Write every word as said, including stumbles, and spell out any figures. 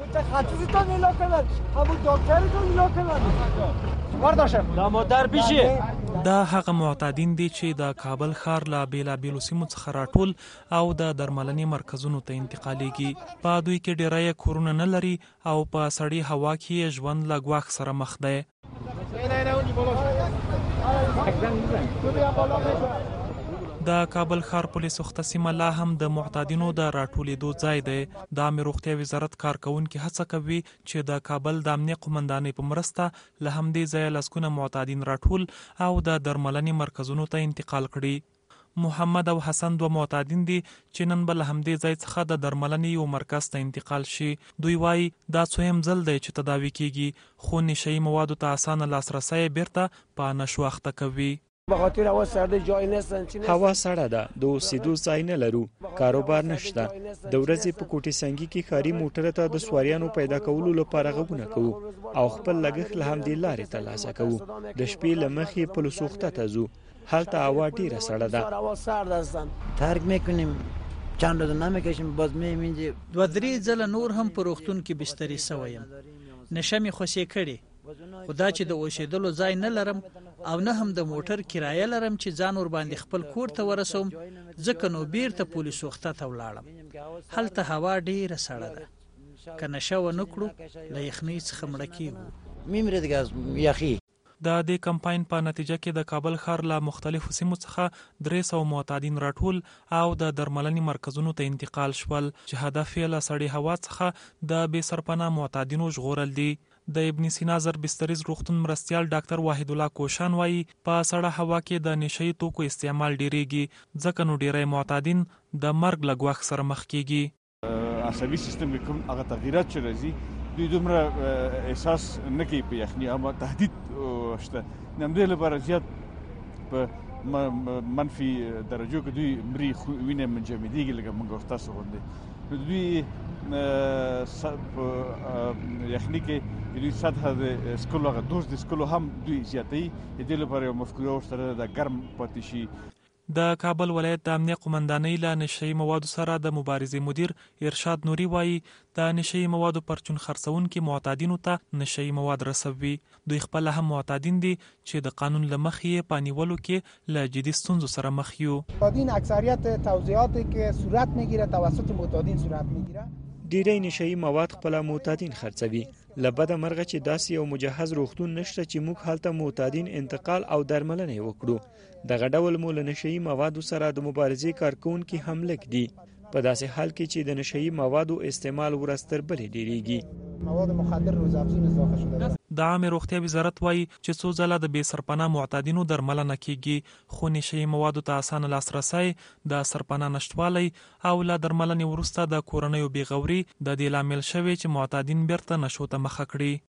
خطیزتان ایلا کنن همون دکترتون ایلا کنن وارداشم دا مادر بیشی دا هغه معتادین دي چې د کابل ښار له بیلابیلو سیمو څخه راټول او د درملنې مرکزونو ته انتقالیږي. په دوی کې ډیری یې کورونه نه لري او په سړې هوا کې ژوند له ګواښ سره مخ دی. د کابل ښار پولیس اخته سیمه لا هم د معتادینو د راټولېدو ځای دی. د عامې روغتیا وزارت کارکوونکي هڅه کوي چې د کابل د امنیه قومندانۍ په مرسته له همدې ځایه لسګونه معتادین راټول او د درملنې مرکزونو ته انتقال کړي. محمد او حسن دوه معتادین دي چې نن به له همدې ځای څخه د درملنې یو مرکز ته انتقال شي. دوی وایي دا څویم ځل دی چې تداوي کیږي، خو نشهیي موادو ته اسانه لاسرسی بیرته په نشو اخته کوي. بخاطر هوا سرده جای نستن چی نستن هوا سړه ده، د اوسېدو ځای نه لرو، کاروبار نشته. د ورځې په کوټې سنګي کې ښاري موټر ته د سواریانو پیدا کولو لپاره غوونه کوو او خپل لګښت له همدې لارې ترلاسه کوو. د شپې له مخې پلوسوخته ته ځو، هلته هوا ډیره سړه ده. ترک میکنیم چند روز نمیکشیم باز میمینجی. دوه درې ځله نور هم په روغتون کې بستري سویم. نشه مې خوشې کړې، خو دا چې د اوسېدلو ځای نه لرم او نه هم د موټر کرایه لرم چې ځان ور باندې خپل کور ته ورسوم، ځکه نو بیرته پولیس وخته ته ولاړم. هلته هوا ډیره سړه ده، که نشه ونه کړو له یخنۍ څخه مړه کیږو. میمرې دیگه از یخی. د دې کمپاین په نتیجه کې د کابل ښار له مختلفو سیمو څخه درې سوه معتادین راټول او د درملنې مرکزونو ته انتقال شول چې هدف یې له سړې هوا څخه د بې سرپناه معتادینو ژغورل دي. د ابن سینا زر بستریز روغتون مرستیال ډاکټر واحد الله کوشان وایي په سړه هوا کې د نشهیي توکو استعمال ډیریږي، ځکه نو ډیری معتادین د مرګ له ګواښ سره مخ کیږي. عصبي سیستم کې کوم هغه تغییرات چې راځي دوی دومره احساس نه کوي په یخني، اما تهدید شته. همدې لپاره زیات په منفي درجو کې دوی مري وینه منجمدېږي لکه موږ او ستاسو غوندې. نو دوی په یخني کې دوی سطحه د سکلو هغه دوز د سکلو هم دوی زیاتوي. دې لپاره یو مفکوره ورسره د ګرم پاتې شي. د کابل ولایت د امنیه قومندانۍ له نشهیي موادو سره د مبارزې مدیر ارشاد نوري وایي د نشهیي موادو پرچون خرڅونکي معتادینو ته نشهیي مواد رسوي. دوی خپله هم معتادین دي چې د قانون له مخې په نیولو کې له جدي ستونزو سره مخ یو. معتادین اکثریت توزیعاتی که صورت میگیره توسط معتادین صورت میگیره. ډیری نشهیي مواد خپل معتادین خرڅوي. له بده مرغه چې داسې یو مجهز روغتون نشته چې موږ هلته معتادین انتقال او درملنه وکړو. دغه ډول مو له نشهیي موادو سره د مبارزې کارکوونکي هم لږ دي، په داسې حال کې چې د نشهیي موادو استعمال ورځ تر بلې ډیریږي. مواد مخدر روزافزون اضافه شده. د عامې روغتیا وزارت وایي چې څو ځله د بې سرپناه معتادینو درملنه کیږي، خو نشهیي موادو ته اسانه لاسرسی، د سرپناه نشتوالی او له درملنې وروسته د کورنیو بې غوري د دې لامل شوی چې معتادین بیرته نشو ته مخه کړي.